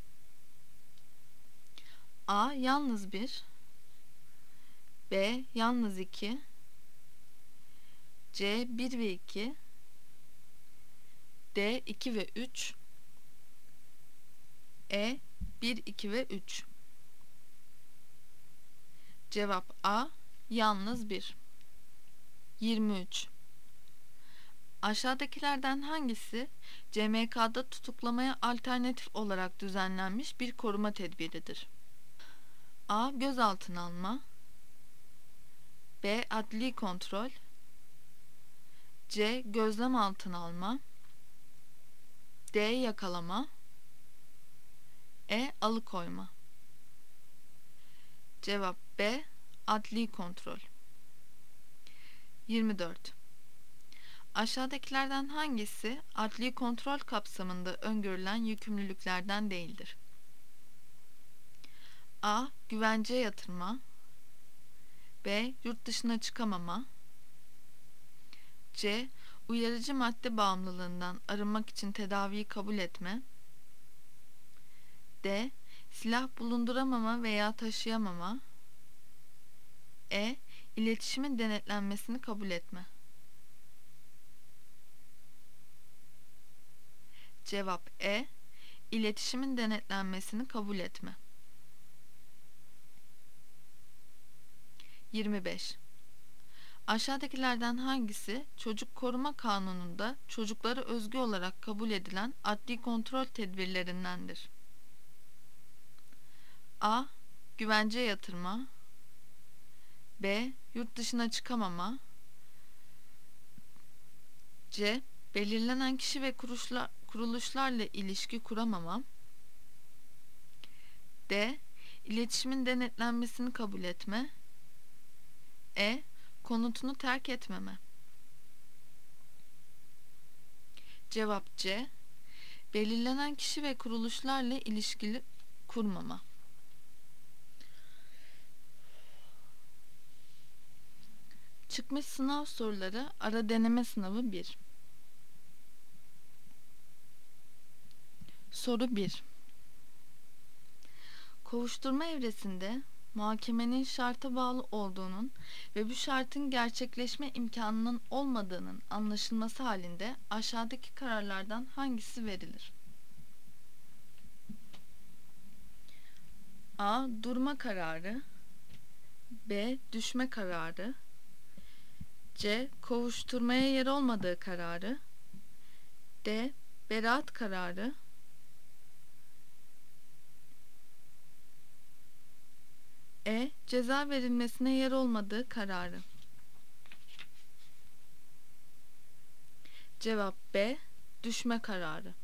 A. Yalnız bir, B. Yalnız iki, C. bir ve iki, D. iki ve üç, E. bir, iki ve üç. Cevap A. Yalnız bir. yirmi üç. Aşağıdakilerden hangisi C M K'da tutuklamaya alternatif olarak düzenlenmiş bir koruma tedbiridir? A. Gözaltına alma, B. Adli kontrol, C. Gözlem altına alma, D. Yakalama, E. Alıkoyma. Cevap B. Adli kontrol. yirmi dört. Aşağıdakilerden hangisi adli kontrol kapsamında öngörülen yükümlülüklerden değildir? A. Güvenceye yatırma, B. Yurt dışına çıkamama, C. Uyarıcı madde bağımlılığından arınmak için tedaviyi kabul etme, D. Silah bulunduramama veya taşıyamama, E. İletişimin denetlenmesini kabul etme. Cevap E. İletişimin denetlenmesini kabul etme. yirmi beş. Aşağıdakilerden hangisi Çocuk Koruma Kanunu'nda çocuklara özgü olarak kabul edilen adli kontrol tedbirlerindendir? A. Güvence yatırma. B. Yurt dışına çıkamama. C. Belirlenen kişi ve kuruluşlar, kuruluşlarla ilişki kuramama. D. İletişimin denetlenmesini kabul etme. E. Konutunu terk etmeme. Cevap C. Belirlenen kişi ve kuruluşlarla ilişkili kurmama. Çıkmış sınav soruları ara deneme sınavı bir. Soru bir. Kovuşturma evresinde muhakemenin şarta bağlı olduğunun ve bu şartın gerçekleşme imkanının olmadığının anlaşılması halinde aşağıdaki kararlardan hangisi verilir? A. Durma kararı. B. Düşme kararı. C. Kovuşturmaya yer olmadığı kararı. D. Beraat kararı. E. Ceza verilmesine yer olmadığı kararı. Cevap B. Düşme kararı.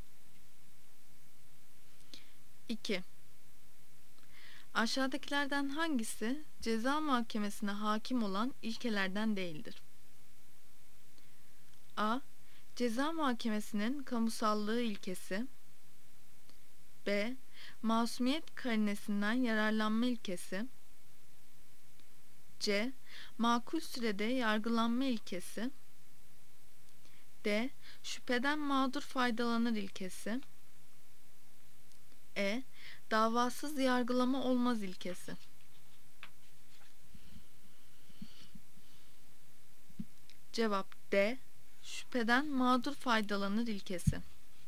iki. Aşağıdakilerden hangisi ceza muhakemesine hakim olan ilkelerden değildir? A. Ceza muhakemesinin kamusallığı ilkesi. B. Masumiyet karinesinden yararlanma ilkesi. C. Makul sürede yargılanma ilkesi. D. Şüpheden mağdur faydalanır ilkesi. E. Davasız yargılama olmaz ilkesi. Cevap D. Şüpheden mağdur faydalanır ilkesi.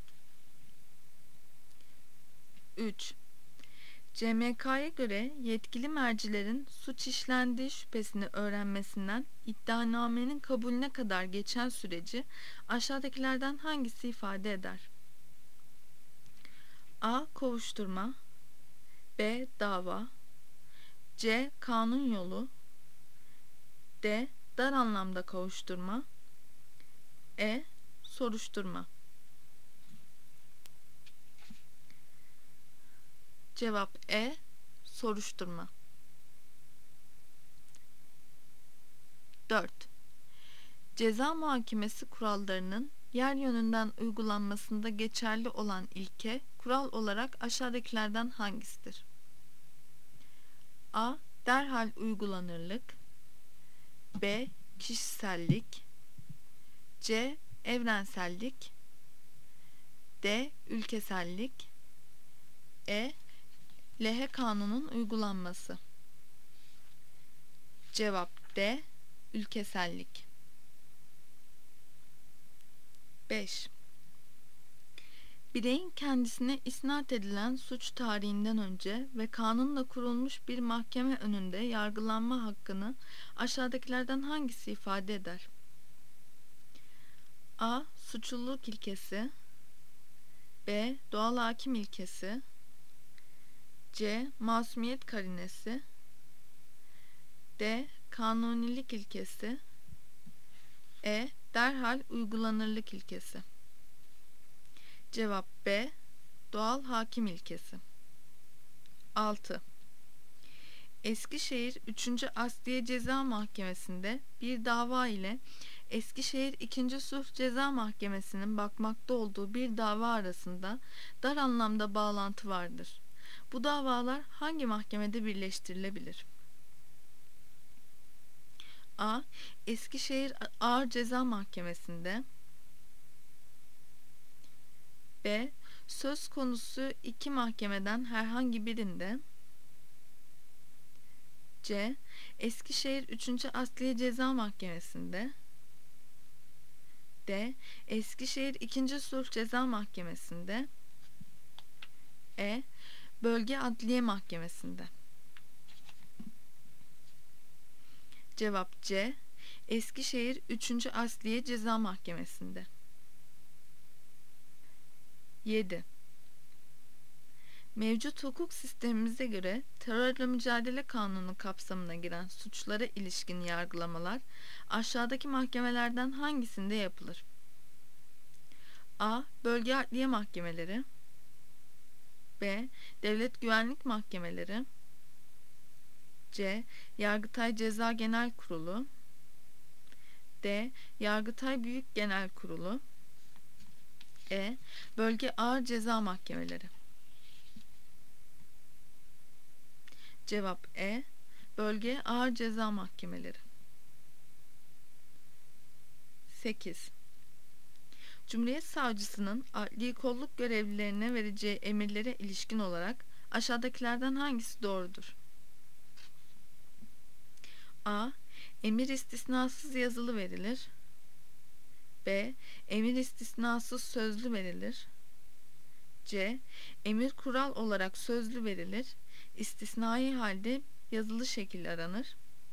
üç. C M K'ya göre yetkili mercilerin suç işlendiği şüphesini öğrenmesinden iddianamenin kabulüne kadar geçen süreci aşağıdakilerden hangisi ifade eder? A. Kovuşturma. B. Dava. C. Kanun yolu. D. Dar anlamda kovuşturma. E. Soruşturma. Cevap E. Soruşturma. dört. Ceza muhakemesi kurallarının yer yönünden uygulanmasında geçerli olan ilke, kural olarak aşağıdakilerden hangisidir? A. Derhal uygulanırlık. B. Kişisellik. C. Evrensellik. D. Ülkesellik. E. Lehe kanunun uygulanması. Cevap D. Ülkesellik. beş. Bireyin kendisine isnat edilen suç tarihinden önce ve kanunla kurulmuş bir mahkeme önünde yargılanma hakkını aşağıdakilerden hangisi ifade eder? A. Suçluluk ilkesi. B. Doğal hakim ilkesi. C. Masumiyet karinesi. D. Kanunilik ilkesi. E. Derhal uygulanırlık ilkesi. Cevap B. Doğal hakim ilkesi. altı. Eskişehir üçüncü Asliye Ceza Mahkemesi'nde bir dava ile Eskişehir ikinci Sulh Ceza Mahkemesi'nin bakmakta olduğu bir dava arasında dar anlamda bağlantı vardır. Bu davalar hangi mahkemede birleştirilebilir? A. Eskişehir Ağır Ceza Mahkemesi'nde. B. Söz konusu iki mahkemeden herhangi birinde. C. Eskişehir üçüncü Asliye Ceza Mahkemesi'nde. D. Eskişehir ikinci Sulh Ceza Mahkemesi'nde. E. Bölge Adliye Mahkemesi'nde. Cevap C. Eskişehir üçüncü Asliye Ceza Mahkemesi'nde. yedi. Mevcut hukuk sistemimize göre terörle mücadele kanunu kapsamına giren suçlara ilişkin yargılamalar aşağıdaki mahkemelerden hangisinde yapılır? A. Bölge Adliye Mahkemeleri. B. Devlet Güvenlik Mahkemeleri. C. Yargıtay Ceza Genel Kurulu. D. Yargıtay Büyük Genel Kurulu. E. Bölge Ağır Ceza Mahkemeleri. Cevap E. Bölge Ağır Ceza Mahkemeleri. sekiz. Cumhuriyet Savcısının adli kolluk görevlilerine vereceği emirlere ilişkin olarak aşağıdakilerden hangisi doğrudur? A. Emir istisnasız yazılı verilir. B. Emir istisnasız sözlü verilir. C. Emir kural olarak sözlü verilir. İstisnai halde yazılı şekil aranır.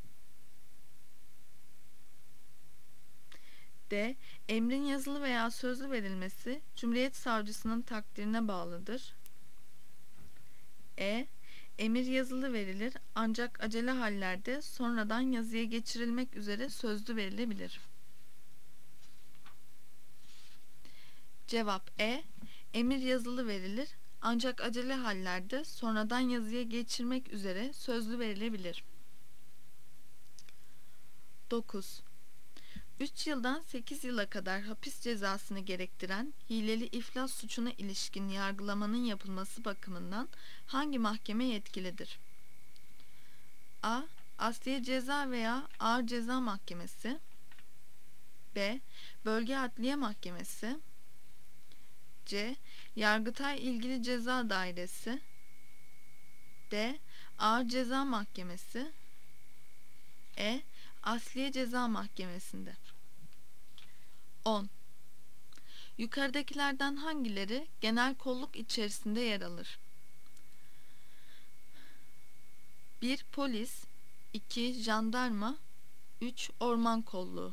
D. Emrin yazılı veya sözlü verilmesi Cumhuriyet Savcısının takdirine bağlıdır. E. Emir yazılı verilir ancak acele hallerde sonradan yazıya geçirilmek üzere sözlü verilebilir. Cevap E. Emir yazılı verilir ancak acele hallerde sonradan yazıya geçirmek üzere sözlü verilebilir. dokuz. üç yıldan sekiz yıla kadar hapis cezasını gerektiren hileli iflas suçuna ilişkin yargılamanın yapılması bakımından hangi mahkeme yetkilidir? A. Asliye Ceza veya Ağır Ceza Mahkemesi. B. Bölge Adliye Mahkemesi. C. Yargıtay İlgili Ceza Dairesi. D. Ağır Ceza Mahkemesi. E. Asliye Ceza Mahkemesi'nde. on. Yukarıdakilerden hangileri genel kolluk içerisinde yer alır? bir. Polis. iki. Jandarma. üç. Orman kolluğu.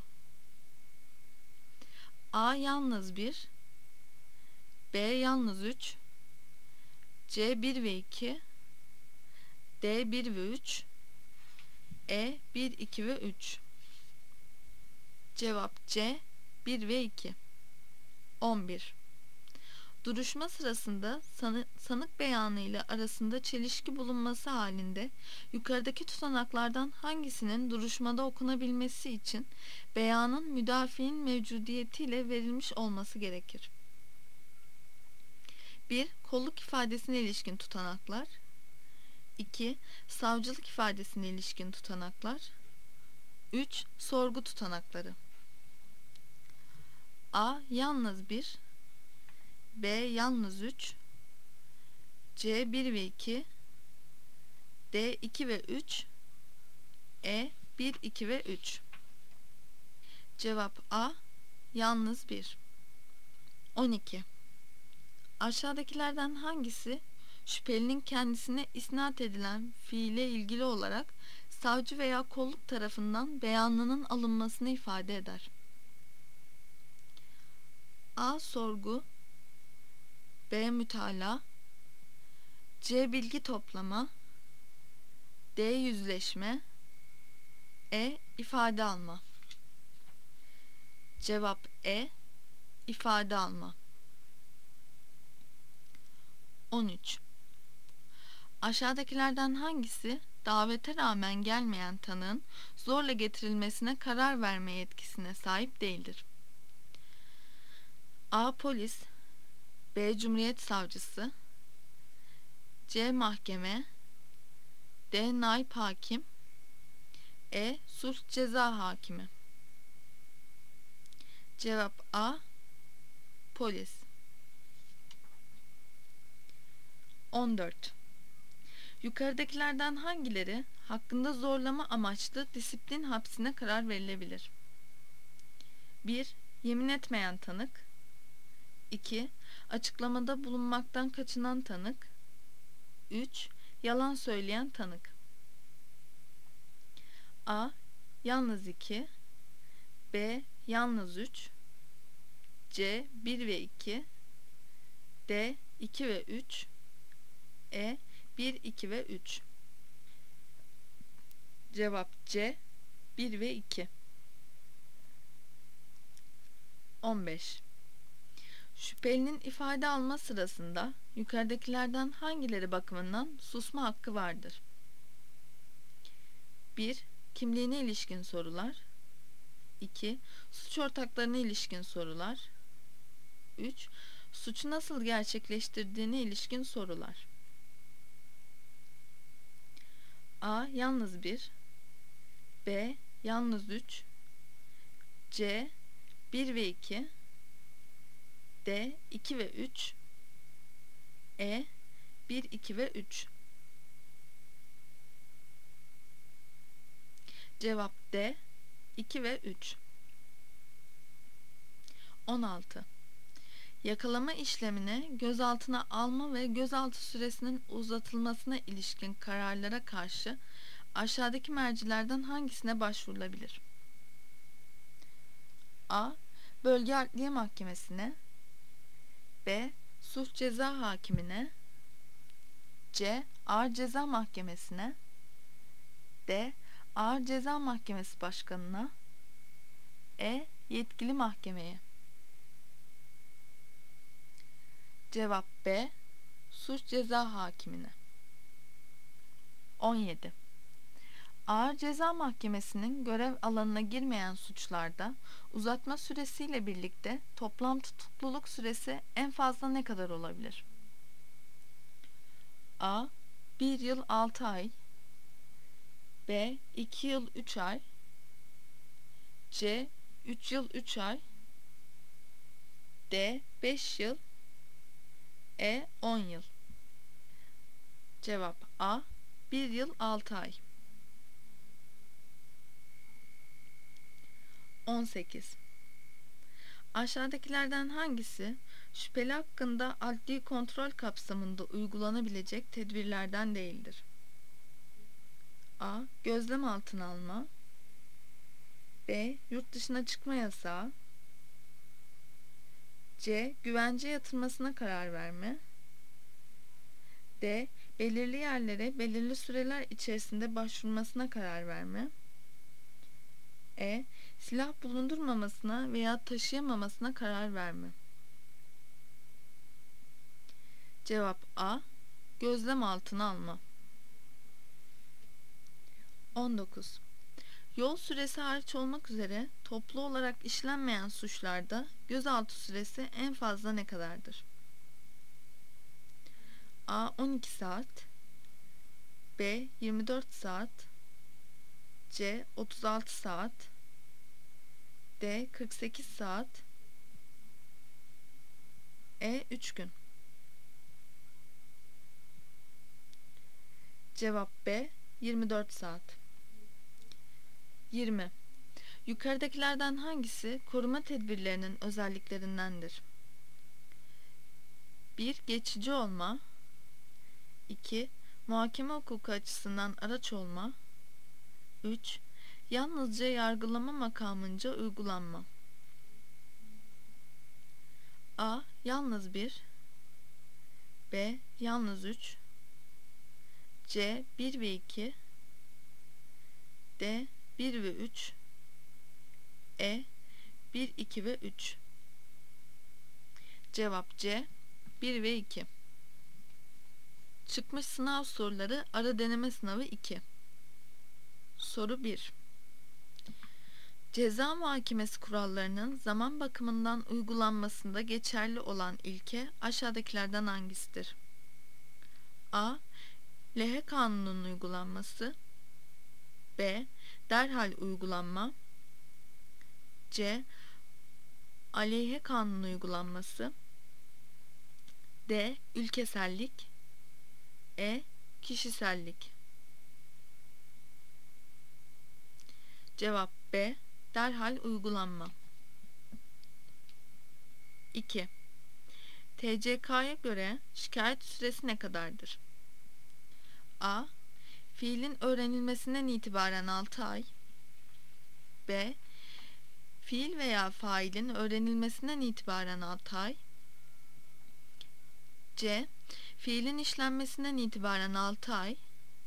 A. Yalnız bir. B. Yalnız üç. C. bir ve iki. D. bir ve üç. E. bir, iki ve üç. Cevap C. bir ve iki. on bir. Duruşma sırasında sanı, sanık beyanı ile arasında çelişki bulunması halinde yukarıdaki tutanaklardan hangisinin duruşmada okunabilmesi için beyanın müdafiin mevcudiyetiyle verilmiş olması gerekir? bir. Kolluk ifadesine ilişkin tutanaklar. iki. Savcılık ifadesine ilişkin tutanaklar. üç. Sorgu tutanakları. A. Yalnız bir. B. Yalnız üç. C. bir ve iki. D. iki ve üç. E. bir, iki ve üç. Cevap A. Yalnız bir. on iki. Aşağıdakilerden hangisi şüphelinin kendisine isnat edilen fiile ilgili olarak savcı veya kolluk tarafından beyanının alınmasını ifade eder? A. Sorgu. B. Mütalaa. C. Bilgi toplama. D. Yüzleşme. E. ifade alma. Cevap E. ifade alma. on üç. Aşağıdakilerden hangisi davete rağmen gelmeyen tanığın zorla getirilmesine karar verme yetkisine sahip değildir? A. Polis. B. Cumhuriyet Savcısı. C. Mahkeme. D. Naip Hakim. E. Sulh Ceza Hakimi. Cevap A. Polis. on dört. Yukarıdakilerden hangileri hakkında zorlama amaçlı disiplin hapsine karar verilebilir? bir. Yemin etmeyen tanık. iki. Açıklamada bulunmaktan kaçınan tanık. üç. Yalan söyleyen tanık. A. Yalnız iki. B. Yalnız üç, C. bir ve iki, D. iki ve üç, E. bir, iki ve üç. Cevap C. bir ve iki. on beş. Şüphelinin ifade alma sırasında yukarıdakilerden hangileri bakımından susma hakkı vardır? bir. Kimliğine ilişkin sorular. iki. Suç ortaklarına ilişkin sorular. üç. Suçu nasıl gerçekleştirdiğine ilişkin sorular. A. Yalnız bir, B. Yalnız üç, C. bir ve iki, D. iki ve üç, E. bir, iki ve üç. Cevap D. iki ve üç. on altı. Yakalama işlemine, gözaltına alma ve gözaltı süresinin uzatılmasına ilişkin kararlara karşı aşağıdaki mercilerden hangisine başvurulabilir? A. Bölge Adliye Mahkemesi'ne, B. Suç Ceza Hakimine, C. Ağır Ceza Mahkemesi'ne, D. Ağır Ceza Mahkemesi Başkanı'na, E. Yetkili mahkemeye. Cevap B. Suç Ceza Hakimine. on yedi. Ağır Ceza Mahkemesi'nin görev alanına girmeyen suçlarda uzatma süresiyle birlikte toplam tutukluluk süresi en fazla ne kadar olabilir? A. bir yıl altı ay, B. iki yıl üç ay, C. üç yıl üç ay, D. beş yıl, E. on yıl. Cevap A. bir yıl altı ay. on sekiz. Aşağıdakilerden hangisi şüpheli hakkında adli kontrol kapsamında uygulanabilecek tedbirlerden değildir? A. Gözlem altına alma, B. Yurt dışına çıkma yasağı, C. Güvence yatırmasına karar verme, D. Belirli yerlere belirli süreler içerisinde başvurmasına karar verme, E. Silah bulundurmamasına veya taşıyamamasına karar verme. Cevap A. Gözlem altına alma. on dokuz. Yol süresi hariç olmak üzere toplu olarak işlenmeyen suçlarda gözaltı süresi en fazla ne kadardır? A. on iki saat, B. yirmi dört saat, C. otuz altı saat, D. kırk sekiz saat, E. üç gün. Cevap B. yirmi dört saat. yirmi. Yukarıdakilerden hangisi koruma tedbirlerinin özelliklerindendir? bir. Geçici olma, iki. Muhakeme hukuku açısından araç olma, üç. Yalnızca yargılama makamınca uygulanma. A. Yalnız bir, B. Yalnız üç, C. bir ve iki, D. bir ve üç, E. bir, iki ve üç. Cevap C. bir ve iki. Çıkmış sınav soruları ara deneme sınavı iki. Soru bir. Ceza muhakemesi kurallarının zaman bakımından uygulanmasında geçerli olan ilke aşağıdakilerden hangisidir? A. Lehe kanununun uygulanması, B. Derhal uygulanma, C. Aleyhe kanunun uygulanması, D. Ülkesellik, E. Kişisellik. Cevap B. Derhal uygulanma. iki. T C K'ya göre şikayet süresi ne kadardır? A. Fiilin öğrenilmesinden itibaren altı ay, B. Fiil veya failin öğrenilmesinden itibaren altı ay. C. Fiilin işlenmesinden itibaren altı ay.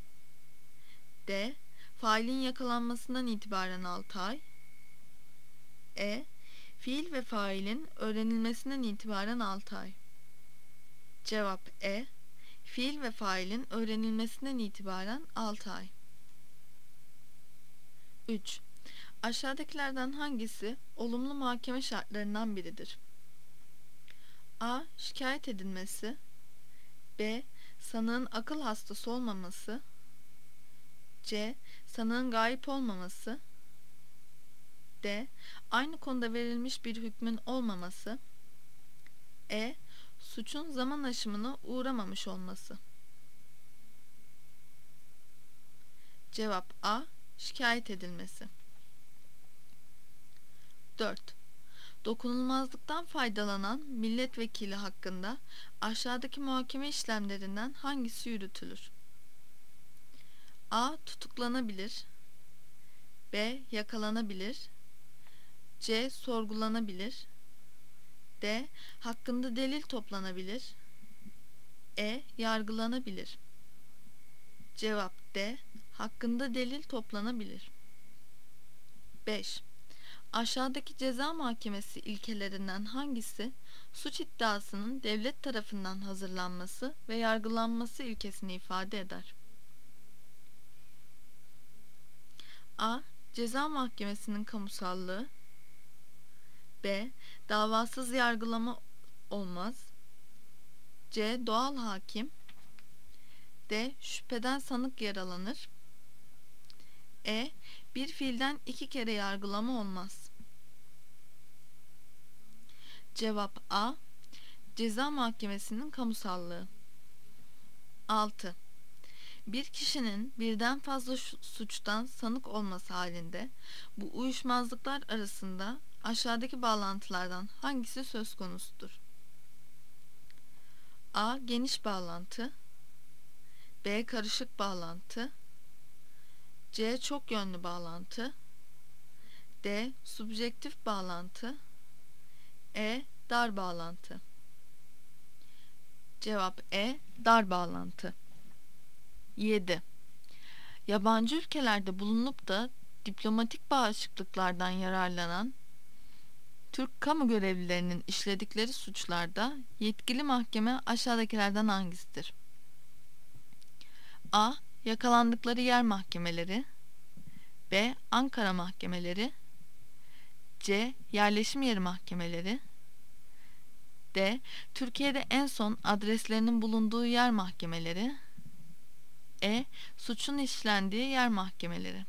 D. Failin yakalanmasından itibaren altı ay. E. Fiil ve failin öğrenilmesinden itibaren altı ay. Cevap E. Fiil ve failin öğrenilmesinden itibaren altı ay. üç. Aşağıdakilerden hangisi olumlu muhakeme şartlarından biridir? A. Şikayet edilmesi. B. Sanığın akıl hastası olmaması. C. Sanığın gayip olmaması. D. Aynı konuda verilmiş bir hükmün olmaması. E. Suçun zaman aşımına uğramamış olması. Cevap A. Şikayet edilmesi. dört. Dokunulmazlıktan faydalanan milletvekili hakkında aşağıdaki muhakeme işlemlerinden hangisi yürütülür? A. Tutuklanabilir. B. Yakalanabilir. C. Sorgulanabilir. D. Hakkında delil toplanabilir. E. Yargılanabilir. Cevap D. Hakkında delil toplanabilir. beş. Aşağıdaki ceza muhakemesi ilkelerinden hangisi suç iddiasının devlet tarafından hazırlanması ve yargılanması ilkesini ifade eder? A. Ceza mahkemesinin kamusallığı. B. Davasız yargılama olmaz. C. Doğal hakim. D. Şüpheden sanık yaralanır. E. Bir fiilden iki kere yargılama olmaz. Cevap A. Ceza mahkemesinin kamusallığı. altı. Bir kişinin birden fazla suçtan sanık olması halinde bu uyuşmazlıklar arasında aşağıdaki bağlantılardan hangisi söz konusudur? A. Geniş bağlantı. B. Karışık bağlantı. C. Çok yönlü bağlantı. D. Subjektif bağlantı. E. Dar bağlantı. Cevap E. Dar bağlantı. yedi. Yabancı ülkelerde bulunup da diplomatik bağışıklıklardan yararlanan Türk kamu görevlilerinin işledikleri suçlarda yetkili mahkeme aşağıdakilerden hangisidir? A. Yakalandıkları yer mahkemeleri. B. Ankara mahkemeleri. C. Yerleşim yeri mahkemeleri. D. Türkiye'de en son adreslerinin bulunduğu yer mahkemeleri. E. Suçun işlendiği yer mahkemeleri.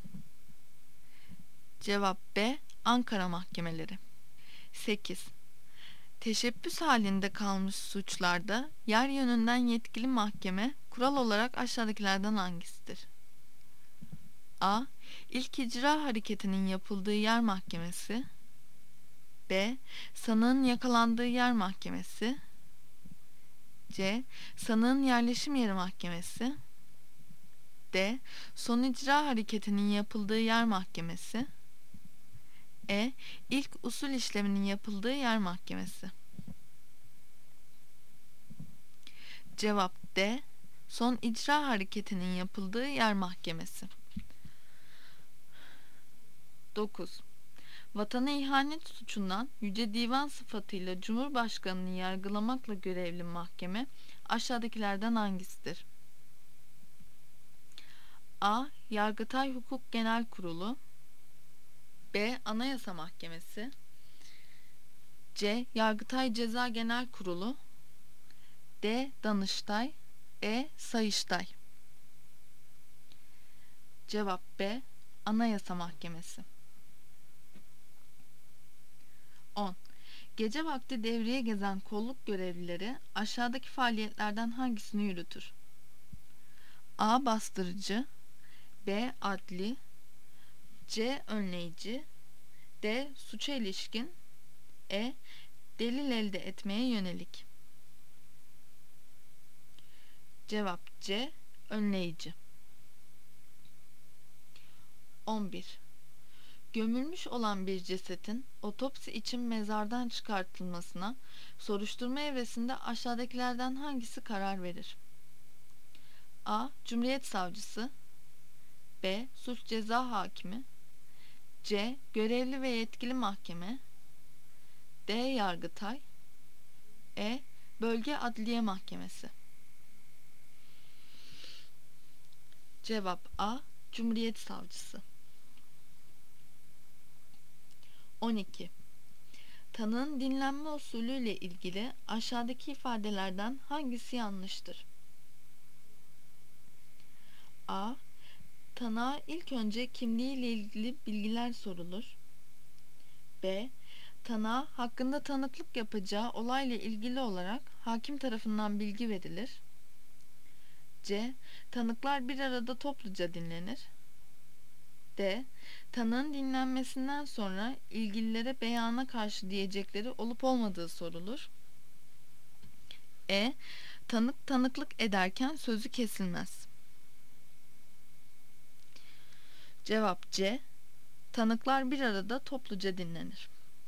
Cevap B. Ankara mahkemeleri. sekiz. Teşebbüs halinde kalmış suçlarda yer yönünden yetkili mahkeme kural olarak aşağıdakilerden hangisidir? A. İlk icra hareketinin yapıldığı yer mahkemesi. B. Sanığın yakalandığı yer mahkemesi. C. Sanığın yerleşim yeri mahkemesi. D. Son icra hareketinin yapıldığı yer mahkemesi. E. İlk usul işleminin yapıldığı yer mahkemesi. Cevap D. Son icra hareketinin yapıldığı yer mahkemesi. dokuz. Vatana ihanet suçundan Yüce Divan sıfatıyla Cumhurbaşkanı'nı yargılamakla görevli mahkeme aşağıdakilerden hangisidir? A. Yargıtay Hukuk Genel Kurulu. B. Anayasa Mahkemesi. C. Yargıtay Ceza Genel Kurulu. D. Danıştay. E. Sayıştay. Cevap B. Anayasa Mahkemesi. on. Gece vakti devreye gezen kolluk görevlileri aşağıdaki faaliyetlerden hangisini yürütür? A. Bastırıcı. B. Adli. C. Önleyici. D. Suça ilişkin. E. Delil elde etmeye yönelik. Cevap C. Önleyici. on bir. Gömülmüş olan bir cesetin otopsi için mezardan çıkartılmasına soruşturma evresinde aşağıdakilerden hangisi karar verir? A. Cumhuriyet Savcısı, B. Suç Ceza Hakimi, C. Görevli ve yetkili mahkeme, D. Yargıtay, E. Bölge Adliye Mahkemesi. Cevap A. Cumhuriyet Savcısı. on iki. Tanığın dinlenme usulüyle ilgili aşağıdaki ifadelerden hangisi yanlıştır? A. Tanığa ilk önce kimliğiyle ilgili bilgiler sorulur. B. Tanığa hakkında tanıklık yapacağı olayla ilgili olarak hakim tarafından bilgi verilir. C. Tanıklar bir arada topluca dinlenir. D. Tanığın dinlenmesinden sonra ilgililere beyana karşı diyecekleri olup olmadığı sorulur. E. Tanık tanıklık ederken sözü kesilmez. Cevap C. Tanıklar bir arada topluca dinlenir.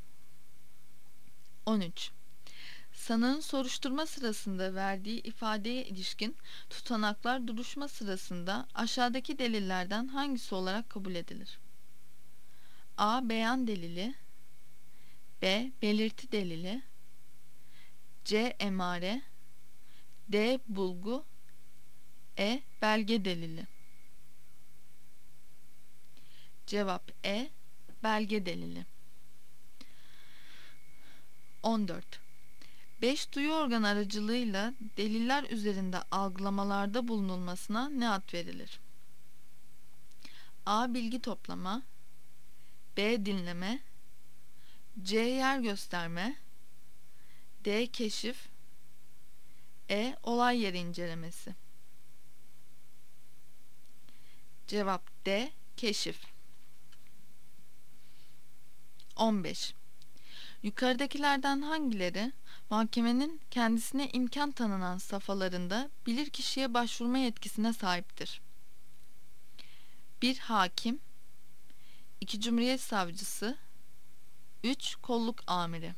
on üç. Sanığın soruşturma sırasında verdiği ifadeye ilişkin tutanaklar duruşma sırasında aşağıdaki delillerden hangisi olarak kabul edilir? A. Beyan delili, B. Belirti delili, C. Emare, D. Bulgu, E. Belge delili. Cevap E. Belge delili. on dört. Beş duyu organ aracılığıyla deliller üzerinde algılamalarda bulunulmasına ne ad verilir? A. Bilgi toplama, B. Dinleme, C. Yer gösterme, D. Keşif, E. Olay yeri incelemesi. Cevap D. Keşif. on beş. Yukarıdakilerden hangileri mahkemenin kendisine imkan tanınan safhalarında bilirkişiye başvurma yetkisine sahiptir? bir. Hakim, iki. Cumhuriyet Savcısı, üç. Kolluk Amiri.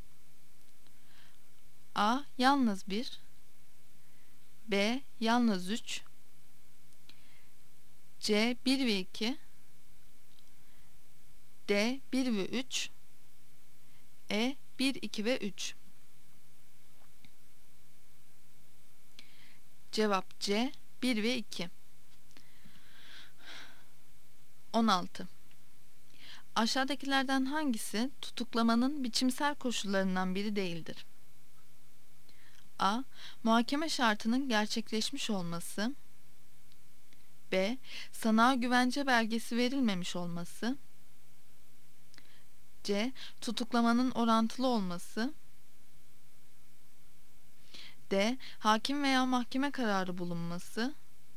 A. Yalnız bir, B. Yalnız üç, C. bir ve iki, D. bir ve üç, E. bir, iki ve üç. Cevap C. bir ve iki. on altı. Aşağıdakilerden hangisi tutuklamanın biçimsel koşullarından biri değildir? A. Muhakeme şartının gerçekleşmiş olması, B. Sanığa güvence belgesi verilmemiş olması, C. Tutuklamanın orantılı olması, D. Hakim veya mahkeme kararı bulunması,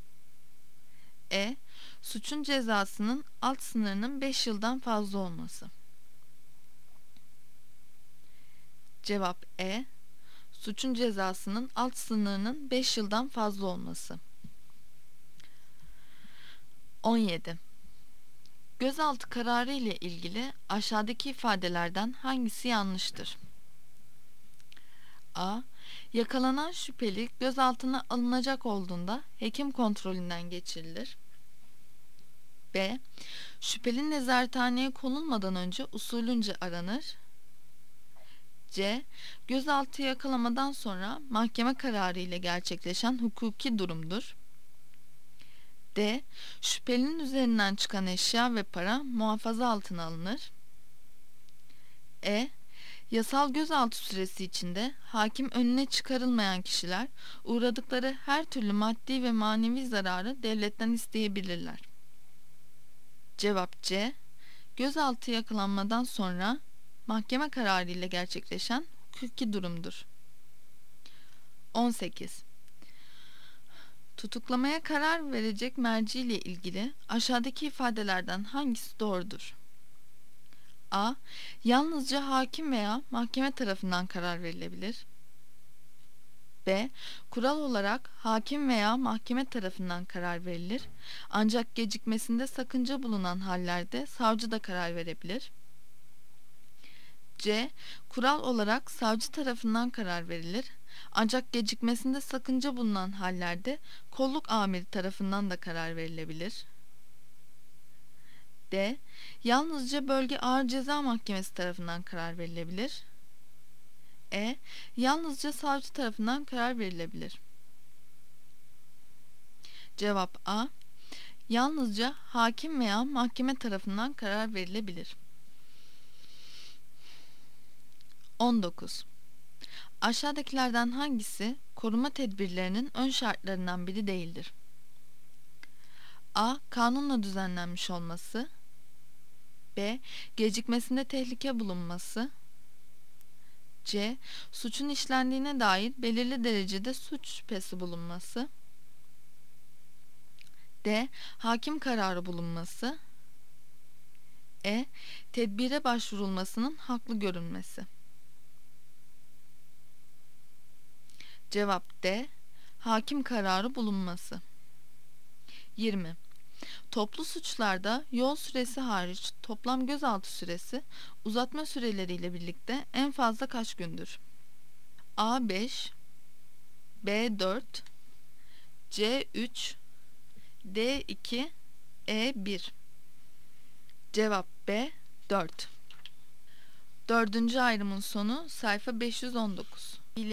E. Suçun cezasının alt sınırının beş yıldan fazla olması. Cevap E. Suçun cezasının alt sınırının beş yıldan fazla olması. on yedi. Gözaltı kararı ile ilgili aşağıdaki ifadelerden hangisi yanlıştır? A. Yakalanan şüpheli gözaltına alınacak olduğunda hekim kontrolünden geçirilir. B. Şüpheli nezarethaneye konulmadan önce usulünce aranır. C. Gözaltı yakalamadan sonra mahkeme kararı ile gerçekleşen hukuki durumdur. D. Şüphelinin üzerinden çıkan eşya ve para muhafaza altına alınır. E. Yasal gözaltı süresi içinde hakim önüne çıkarılmayan kişiler uğradıkları her türlü maddi ve manevi zararı devletten isteyebilirler. Cevap C. Gözaltı yakalanmadan sonra mahkeme kararı ile gerçekleşen hukuki durumdur. on sekiz. Tutuklamaya karar verecek merci ile ilgili aşağıdaki ifadelerden hangisi doğrudur? A. Yalnızca hakim veya mahkeme tarafından karar verilebilir. B. Kural olarak hakim veya mahkeme tarafından karar verilir. Ancak gecikmesinde sakınca bulunan hallerde savcı da karar verebilir. C. Kural olarak savcı tarafından karar verilir. Ancak gecikmesinde sakınca bulunan hallerde kolluk amiri tarafından da karar verilebilir. D. Yalnızca Bölge Ağır Ceza Mahkemesi tarafından karar verilebilir. E. Yalnızca savcı tarafından karar verilebilir. Cevap A. Yalnızca hakim veya mahkeme tarafından karar verilebilir. on dokuz. Aşağıdakilerden hangisi koruma tedbirlerinin ön şartlarından biri değildir? A. Kanunla düzenlenmiş olması. B. Gecikmesinde tehlike bulunması. C. Suçun işlendiğine dair belirli derecede suç şüphesi bulunması. D. Hakim kararı bulunması. E. Tedbire başvurulmasının haklı görünmesi. Cevap D. Hakim kararı bulunması. yirmi. Toplu suçlarda yol süresi hariç toplam gözaltı süresi uzatma süreleriyle birlikte en fazla kaç gündür? A beş, B dört, C üç, D iki, E bir. Cevap B dört. Dördüncü ayrımın sonu sayfa beş yüz on dokuz.